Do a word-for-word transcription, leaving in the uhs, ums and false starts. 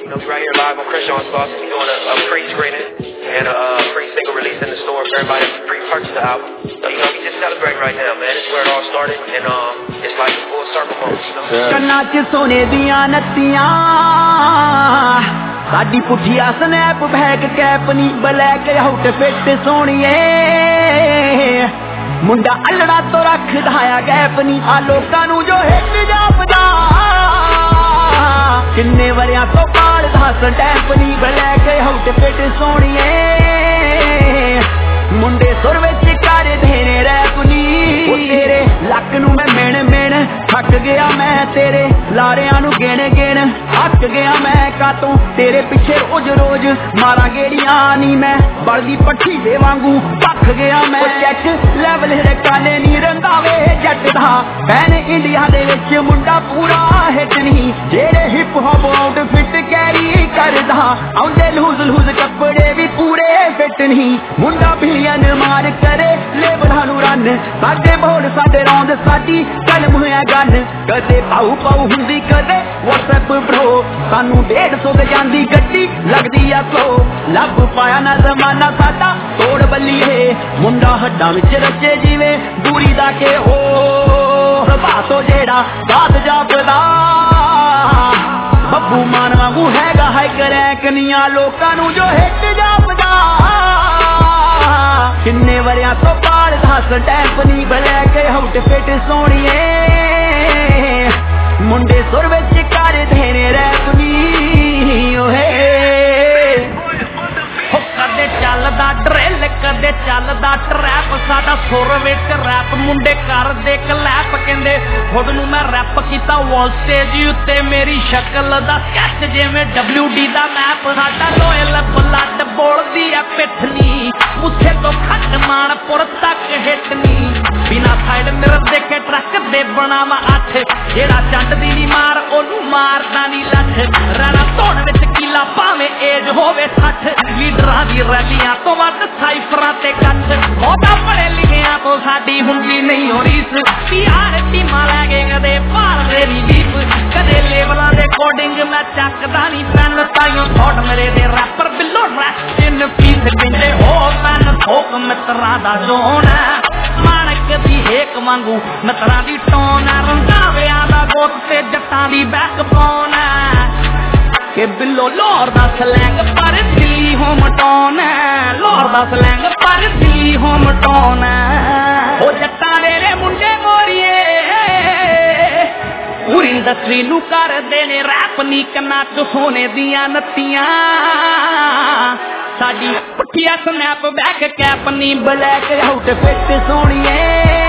You know, we right here live on Crenshaw Sauce. We doing a, a pre-screening and a uh, pre-single release in the store for everybody to pre-purchase the album. So, you know, we just celebrating right now, man. It's where it all started, and um, it's like a full circle moment, you know? ਕੰਨਾਂ 'ਚ ਸੋਨੇ ਦੀਆਂ ਨੱਤੀਆਂ ਸਾਡੀ ਪੁੱਠੀਆ snap back cap ਨੀ black outfit ਸੋਹਣੀਏ ਮੁੰਡਾ ਅਲੜਾ ਤੋਂ ਰੱਖਦਾ ਆ ਗੈਪ ਨੀ ਆ ਲੋਕਾਂ ਨੂੰ ਜੋ ਹਿੱਟ ਜਾਪਦਾ ਕਿੰਨੇ ਵਰਿਆਂ ਤੋਂ ਕਾਲ ਦਾ ਸਟੈਂਪ ਨੀ ਬਲੈਕ ਆਊਟ ਫਿੱਟ ਸੋਹਣੀਏ ਮੁੰਡੇ ਸੁਰ ਵਿੱਚ ਕਰਦੇ ਨੇ ਰੈਪ ਨੀ ਉਹ ਤੇਰੇ ਲੱਕ ਨੂੰ ਮੈਂ ਮਿਣ ਮਿਣ ਥੱਕ ਗਿਆ ਮੈਂ ਤੇਰੇ ਲਾਰਿਆਂ ਨੂੰ ਗਿਣ ਗਿਣ ਅੱਕ ਗਿਆ ਮੈਂ ਕਾਤੋਂ ਤੇਰੇ ਪਿੱਛੇ ਰੋਜ਼ ਰੋਜ਼ ਮਾਰਾਂ ਗੇੜੀਆਂ ਨੀ ਮੈਂ ਬਲਦੀ ਪੱਠੀ ਦੇ ਵਾਂਗੂ ਭੱਖ ਗਿਆ ਮੈਂ ਚੈੱਕ ਲੈਵਲ ਰਕਾਨੇ ਨੀ ਰੰਦਾਵੇ ਜੱਟ ਦਾ ਪੈਨ ਇੰਡੀਆ ਦੇ ਵਿੱਚ ਮੁੰਡਾ ਪੂਰਾ ਹਿੱਟ ਨਹੀਂ ਜਿਹੜੇ ਹਿਪ ਹੌਪ ਆਊਟਫਿੱਟ ਕੈਰੀ ਕਰਦਾ ਆਉਂਦੇ ਲੂਜ਼ ਲੂਜ਼ ਕੱਪੜੇ ਵੀ ਪੂਰੇ ਫਿੱਟ ਨਹੀਂ ਮੁੰਡਾ ਬਿਲੀਅਨ ਮਾਰ ਕਰੇ ਲੇਬਲਾਂ ਨੂੰ ਰਨ ਸਾਡੇ ਬੋਲ ਸਾਡੇ ਰੌਂਦ ਸਾਡੀ ਕਲਮ ਹੋਇਆ ਗਨ ਕਦੇ ਪਾਉ ਪਾਉ ਹੁੰਦੀ ਕਦੇ WhatsApp ਬ్రో ਸਾਨੂੰ ਡੇਢ ਸੌ ਤੇ ਜਾਂਦੀ ਗੱਡੀ ਲੱਗਦੀ ਆ ਸੋ ਲੱਭ ਪਾਇਆ ਨਾ ਜ਼ਮਾਨਾ ਸਾਡਾ ਤੋੜ ਬੱਲੀਏ ਮੁੰਡਾ ਹੱਡਾਂ ਵਿੱਚ ਰਚੇ ਜਿਵੇਂ ਦੂਰੀ ਦਾ ਕੇ ਹੋ ਬਾਤੋ ਜਿਹੜਾ ਬਾਤ ਜਾਪਦਾ ਬੱਬੂ ਮਾਨ ਵਾਂਗੂ ਹੈਗਾ ਹਾਈ ਕਰੈਕ ਨੀਆਂ ਲੋਕਾਂ ਨੂੰ ਜੋ ਹਿੱਟ ਜਾਪਦਾ ਕਿੰਨੇ ਵਰਿਆਂ ਤੋਂ ਬਾਅਦ ਦਾ ਸਟੈਂਪ ਨੀ ਬਲੈਕ ਆਊਟ ਫਿੱਟ ਸੋਹਣੀਏ ਮੁੰਡੇ ਸੁਰ ਵਿੱਚ ਕਰਦੇ ਨੇ ਰੈਪ ਨੀ ਓਏ ਹੋ ਕਦੇ ਚੱਲਦਾ ਡਰਿਲ ਕਦੇ ਚੱਲਦਾ ਟਰੈਪ ਸਾਡਾ ਸੁਰ ਵਿੱਚ ਰੈਪ ਮੁੰਡੇ ਕਰਦੇ ਕਲੈਪ ਕਹਿੰਦੇ ਖੁਦ ਨੂੰ ਮੈਂ ਰੈਪ ਕੀਤਾ ਵਾਲ ਸਟੇਜ ਉੱਤੇ ਮੇਰੀ ਸ਼ਕਲ ਦਾ ਸਕੈਚ ਜਿਵੇਂ ਡਬਲਿਊ ਡੀ ਦਾ ਮੈਪ ਸਾਡਾ ਲੋਇਲ ਬਲੱਡ ਬੋਲਦੀ ਆ ਪਿੱਠਨੀ ਉੱਥੇ ਤੋਂ ਖੱਟ ਮਾਨਪੁਰ ਤੱਕ ਹਿੱਟ ਨੀ ਬਿਨਾ ਸਾਈਡ ਮਿਰਰ ਦੇਖੇ ਟਰੱਕ ਦੇ ਬਣਾਵਾ ਅੱਠ ਜਿਹੜਾ ਚੰਡ ਦੀ ਨੀ ਮਾਰ ਉਹਨੂੰ ਮਾਰਦਾ ਨੀ ਲੱਠ ਰਾਣਾ ਧੋਣ ਵਿੱਚ ਕੀਲਾ ਭਾਵੇਂ ਏਜ ਹੋਵੇ ਸੱਠ ਲੀਡਰਾਂ ਦੀ ਰੈਲੀਆਂ ਤੋਂ ਵੱਧ ਸਾਈਫਰਾਂ ਤੇ ਕੱਟ ਉਹਦਾ ਪੜੇ ਲਿਖਿਆ ਤੋਂ ਸਾਡੀ ਹੁੰਦੀ ਨਹੀਂ ਹੋ ਰੀਸ ਪਿਆਰ ਟੀਮਾਂ ਲੈ ਕੇ ਕਦੇ ਭਾਲਦੇ ਨੀ ਦੀਪ ਕਦੇ ਲੇਬਲਾਂ ਦੇ ਕੋਡਿੰਗ ਮੈਂ ਚੱਕਦਾ ਨੀ ਪੈਨ ਤਾਈਓ ਥੋੜ ਮੇਰੇ ਦੇ ਰੈਪਰ ਬਿੱਲੋ ਰੈਪ ਇਨ ਪੀਸ ਪਿੰਡੇ ਹੋ ਪੈਨ ਠੋਕ ਮਿੱਤਰਾਂ ਦਾ ਜੋਨ ਮਾਣਕ ਦੀ ਹੇਕ ਵਾਂਗੂ ਮਿੱਤਰਾਂ ਦੀ ਟੋਨ ਰੰਗਾਵਿਆਂ ਦਾ ਗੋਤ ਤੇ ਜੱਟਾਂ ਦੀ ਬੈਕ ਪਾਉਣ ਕਿ ਬਿੱਲੋ ਲੋਰ ਦਾ ਸਲੈਂਗ ਪਰ ਦਿੱਲੀ ਹੋਮ ਟਾਉਨ ਲੋਰ ਦਾ ਸਲੈਂਗ ਪਰ ਦਿੱਲੀ ਹੋਮ ਟਾਉਨ ਉਹ ਜੱਟਾਂ ਦੇ ਮੁੰਡੇ ਮੋਰੀਏ ਪੂਰੀ ਇੰਡਸਟਰੀ ਨੂੰ ਕਰਦੇ ਨੇ ਰੈਪ ਨੀ ਕੰਨਾਂ 'ਚ ਸੋਨੇ ਦੀਆਂ ਨੱਤੀਆਂ ਸਾਡੀ ਪੁੱਠੀਆ ਸਨੈਪ ਬੈਕ ਕੈਪ ਨੀ ਬਲੈਕ ਆਊਟ ਫਿੱਟ ਸੋਹਣੀਏ